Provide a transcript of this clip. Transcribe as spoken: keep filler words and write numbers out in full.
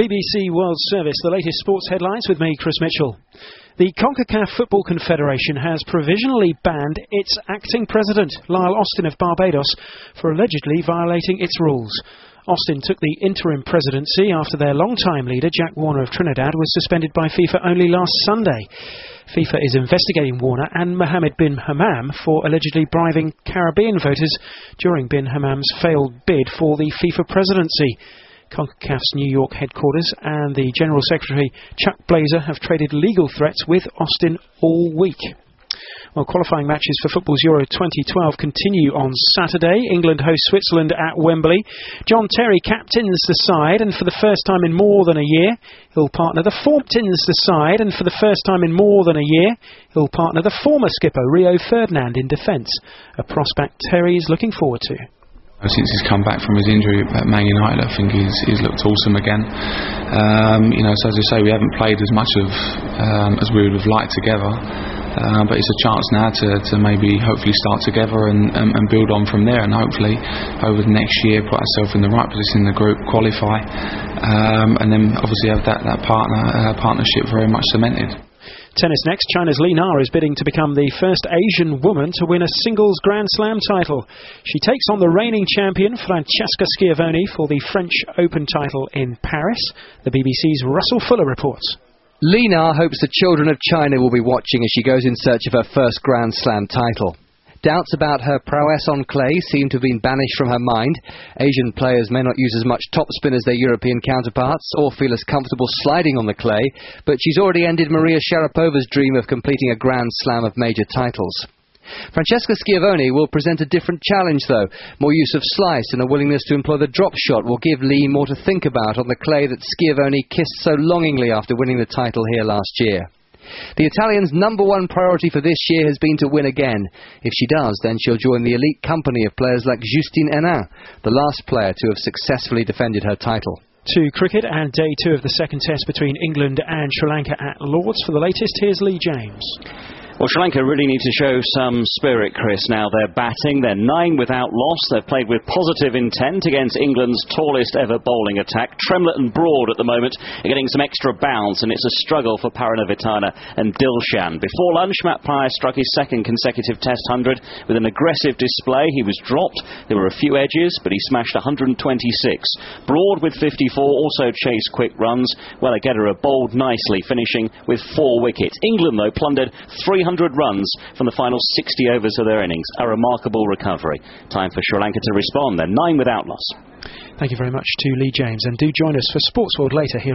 B B C World Service, the latest sports headlines with me, Chris Mitchell. The CONCACAF Football Confederation has provisionally banned its acting president, Lyle Austin of Barbados, for allegedly violating its rules. Austin took the interim presidency after their long-time leader, Jack Warner of Trinidad, was suspended by FIFA only last Sunday. FIFA is investigating Warner and Mohammed bin Hammam for allegedly bribing Caribbean voters during bin Hammam's failed bid for the FIFA presidency. CONCACAF's New York headquarters and the General Secretary, Chuck Blazer, have traded legal threats with Austin all week. Well, qualifying matches for football's Euro twenty twelve continue on Saturday. England host Switzerland at Wembley. John Terry captains the side, and for the first time in more than a year, he'll partner the former captains the side, and for the first time in more than a year, he'll partner the former skipper Rio Ferdinand in defence. A prospect Terry is looking forward to. Since he's come back from his injury at Man United, I think he's, he's looked awesome again. Um, you know, so as I say, we haven't played as much of um, as we would have liked together, uh, but it's a chance now to, to maybe hopefully start together and, and, and build on from there, and hopefully over the next year put ourselves in the right position in the group, qualify, um, and then obviously have that, that partner uh, partnership very much cemented. Tennis next. China's Li Na is bidding to become the first Asian woman to win a singles Grand Slam title. She takes on the reigning champion Francesca Schiavone for the French Open title in Paris. The B B C's Russell Fuller reports. Li Na hopes the children of China will be watching as she goes in search of her first Grand Slam title. Doubts about her prowess on clay seem to have been banished from her mind. Asian players may not use as much topspin as their European counterparts or feel as comfortable sliding on the clay, but she's already ended Maria Sharapova's dream of completing a Grand Slam of major titles. Francesca Schiavone will present a different challenge though. More use of slice and a willingness to employ the drop shot will give Li more to think about on the clay that Schiavone kissed so longingly after winning the title here last year. The Italian's number one priority for this year has been to win again. If she does, then she'll join the elite company of players like Justine Henin, the last player to have successfully defended her title. To cricket and day two of the second test between England and Sri Lanka at Lords. For the latest, here's Lee James. Well, Sri Lanka really need to show some spirit, Chris. Now they're batting. They're nine without loss. They've played with positive intent against England's tallest ever bowling attack. Tremlett and Broad at the moment are getting some extra bounce, and it's a struggle for Paranavitana and Dilshan. Before lunch, Matt Pryor struck his second consecutive Test one hundred with an aggressive display. He was dropped. There were a few edges, but he smashed one hundred twenty-six. Broad with fifty-four also chased quick runs. Weller Gedera bowled nicely, finishing with four wickets. England, though, plundered three hundred runs from the final sixty overs of their innings. A remarkable recovery. Time for Sri Lanka to respond. They're nine without loss. Thank you very much to Lee James, and do join us for Sports World later here.